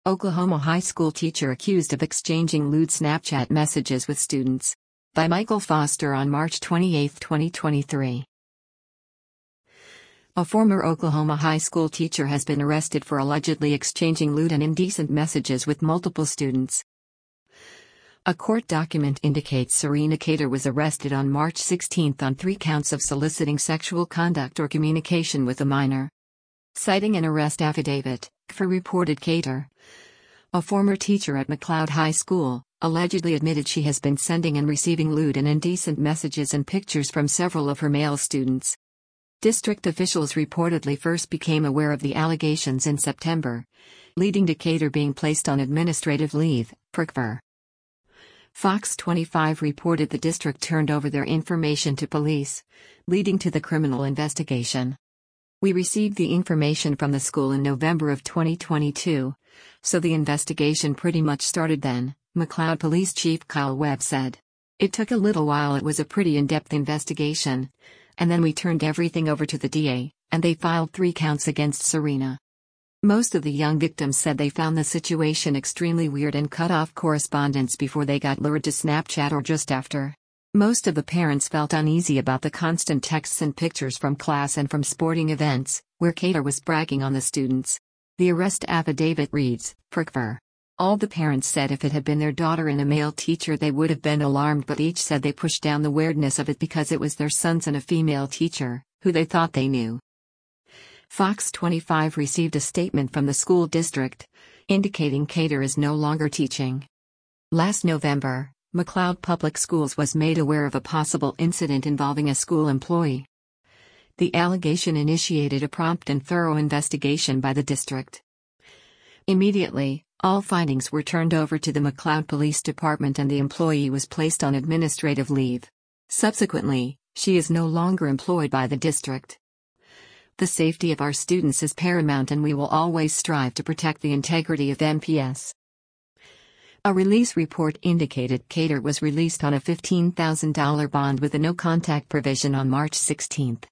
Oklahoma high school teacher accused of exchanging lewd Snapchat messages with students. By Michael Foster on March 28, 2023. A former Oklahoma high school teacher has been arrested for allegedly exchanging lewd and indecent messages with multiple students. A court document indicates Serena Cater was arrested on March 16 on 3 counts of soliciting sexual conduct or communication with a minor. Citing an arrest affidavit, KFR reported Cater, a former teacher at McLeod High School, allegedly admitted she has been sending and receiving lewd and indecent messages and pictures from several of her male students. District officials reportedly first became aware of the allegations in September, leading to Cater being placed on administrative leave, per KFR. Fox 25 reported the district turned over their information to police, leading to the criminal investigation. We received the information from the school in November of 2022, so the investigation pretty much started then, McLeod Police Chief Kyle Webb said. It took a little while, it was a pretty in-depth investigation, and then we turned everything over to the DA, and they filed 3 counts against Serena. Most of the young victims said they found the situation extremely weird and cut off correspondence before they got lured to Snapchat or just after. Most of the parents felt uneasy about the constant texts and pictures from class and from sporting events, where Cater was bragging on the students. The arrest affidavit reads, per KFR. All the parents said if it had been their daughter and a male teacher they would have been alarmed, but each said they pushed down the weirdness of it because it was their sons and a female teacher, who they thought they knew. Fox 25 received a statement from the school district, indicating Cater is no longer teaching. Last November, McLeod Public Schools was made aware of a possible incident involving a school employee. The allegation initiated a prompt and thorough investigation by the district. Immediately, all findings were turned over to the McLeod Police Department and the employee was placed on administrative leave. Subsequently, she is no longer employed by the district. The safety of our students is paramount and we will always strive to protect the integrity of MPS. A release report indicated Cater was released on a $15,000 bond with a no-contact provision on March 16.